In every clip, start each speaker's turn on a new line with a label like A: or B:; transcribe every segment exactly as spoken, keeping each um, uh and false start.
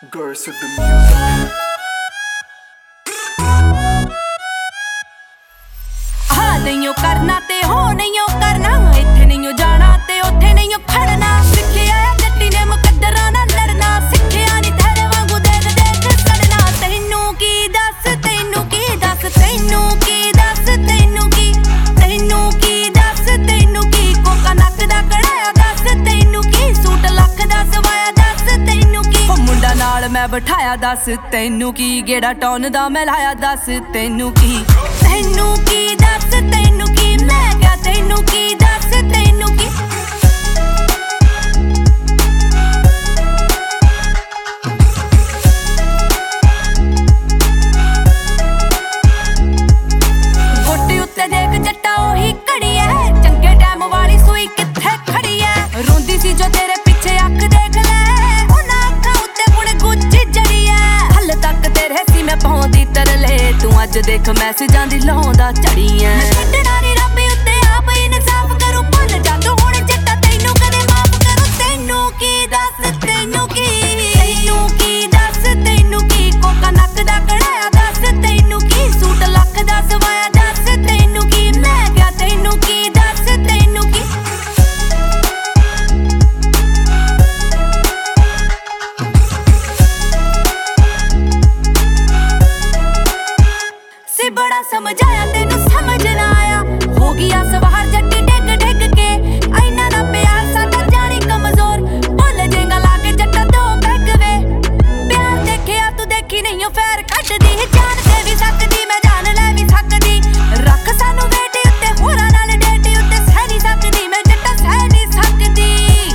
A: Girls with the music.
B: हाँ नहीं करना ते हो नहीं करना, इत्थे नहीं जाना ते उत्थे नहीं खड़ना। सिक्खिया जट्टी ने मुकद्दरां नाल लड़ना, सिक्खिया नी तेरे वांगू देख देख सड़ना। तैनू की दस तैनू की दस तैनू की दस तैनू की तैनू की दस तैनू की कोका नक दा कढ़ाया दस तैनू की सूट लख दा सवाया दस तैनू की ओ मुंडा नाल मैं बिठाया दस तैनू की गेड़ा टौन दा मैं लाया दस तैनू की तैनू की दस तैनू की मैं क्या तैनू की दस तैनू की गोटी उत्ते देख जट्टा ओही घड़ी है, चंगे टाइम वाली सूई कित्थे खड़ी है। रोंदी सी जो तेरे पीछे अख देख ले, उन्हां अखां उत्ते हुण गुच्ची जड़ी है। हल तक तेरे सी मैं पाउंदी तरले, तू अज देख मैसेजां दी लाउंदा झड़ी है। छड्डना नी रब उत्ते आप इंसाफ करूं, भुल जा तू हुण जट्टा तैनू कदे माफ करूं। तैनू की दस तैनू की तैनू की दस तैनू की कोका नक दा कढ़ाया दस तैनू की सूट लख दा सवाया दस तैनू की मैं क्या तैनू की दस तैनू की सी बड़ा समझाया तेनू समझ ना आया, हो गया सवार जट्टी डिग डिग के। ऐना ना प्यार साडा जानी कमजोर, भुल जेगा लाके जट्टा दो बैग वे। प्यार देखिया तू देखी नहीं फैर कटदी, जान दे भी सकदी मैं जान ले भी सकदी। रख सानू वेट उत्ते होरां नाल डेट उत्ते सह नहीं सकदी मैं जट्टा सह नहीं सकदी।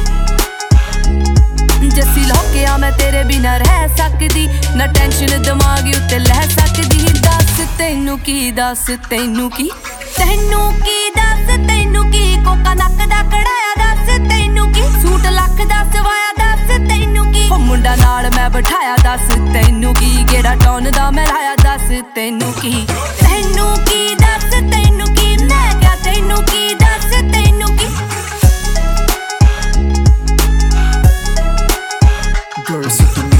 B: जस्सी लोकिया मैं तेरे बिना रह सकदी, ना टेंशन दिमाग उत्ते लै सकदी। दस तैनू की दस तैनू की तैनू की दस तैनू की कोका नक दा कढ़ाया दस तैनू की सूट लख दा सवाया दस तैनू की ओ मुंडा नाल मैं बिठाया दस तैनू की गेड़ा टौन दा मैं लाया दस तैनू की तैनू की दस तैनू की मैं क्या तैनू की दस तैनू की
A: Girls with the music.